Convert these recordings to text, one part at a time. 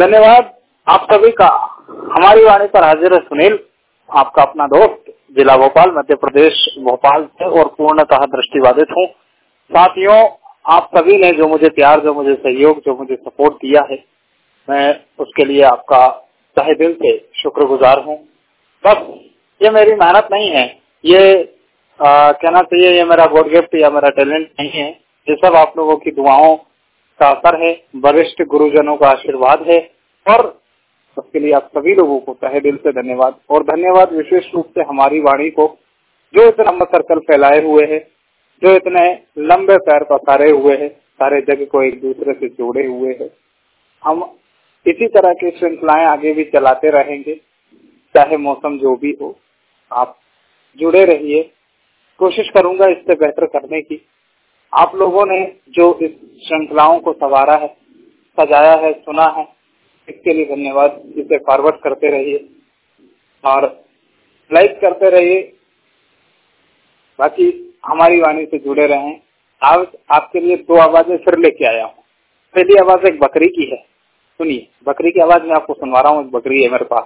धन्यवाद आप सभी का। हमारी वाणी पर हाजिर है सुनील, आपका अपना दोस्त, जिला भोपाल, मध्य प्रदेश भोपाल से, और पूर्णतः दृष्टिबाधित हूँ। साथियों, आप सभी ने जो मुझे प्यार, जो मुझे सहयोग, जो मुझे सपोर्ट दिया है, मैं उसके लिए आपका तहे दिल से शुक्रगुजार हूँ। बस ये मेरी मेहनत नहीं है, ये कहना चाहिए ये मेरा गॉड गिफ्ट या मेरा टैलेंट नहीं है, ये सब आप लोगों की दुआओं का असर है, वरिष्ठ गुरुजनों का आशीर्वाद है, और उसके लिए आप सभी लोगों को तहे दिल से धन्यवाद। और धन्यवाद विशेष रूप से हमारी वाणी को, जो इतना लंबा सर्कल फैलाए हुए है, जो इतने लंबे पैर पसारे हुए है, सारे जग को एक दूसरे से जोड़े हुए है। हम इसी तरह की श्रृंखलाएं आगे भी चलाते रहेंगे, चाहे मौसम जो भी हो। आप जुड़े रहिए, कोशिश करूंगा इससे बेहतर करने की। आप लोगों ने जो इस श्रृंखलाओं को संवारा है, सजाया है, सुना है, इसके लिए धन्यवाद। इसे फॉरवर्ड करते रहिए और लाइक करते रहिए, बाकी हमारी वाणी से जुड़े रहें। आज आपके लिए 2 आवाजें फिर लेके आया हूँ। पहली आवाज एक बकरी की है, सुनिए। बकरी की आवाज मैं आपको सुनवा रहा हूँ। एक बकरी है मेरे पास।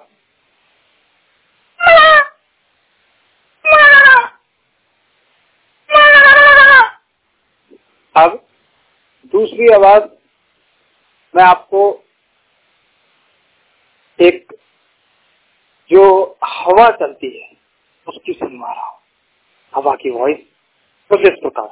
अब दूसरी आवाज मैं आपको एक जो हवा चलती है उसकी सुनवा रहा हूँ। हवा की वॉइस कुछ इस प्रकार।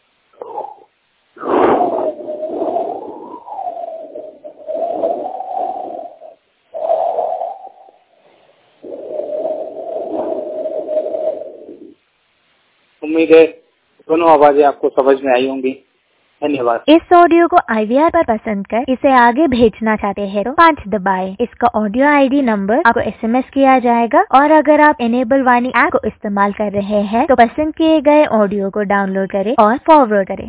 उम्मीद है दोनों आवाजें आपको समझ में आई होंगी। धन्यवाद। इस ऑडियो को IVR पर पसंद कर इसे आगे भेजना चाहते हैं तो 5 दबाएं। इसका ऑडियो ID नंबर आपको SMS किया जाएगा, और अगर आप इनेबल वाणी ऐप को इस्तेमाल कर रहे हैं तो पसंद किए गए ऑडियो को डाउनलोड करें और फॉरवर्ड करें।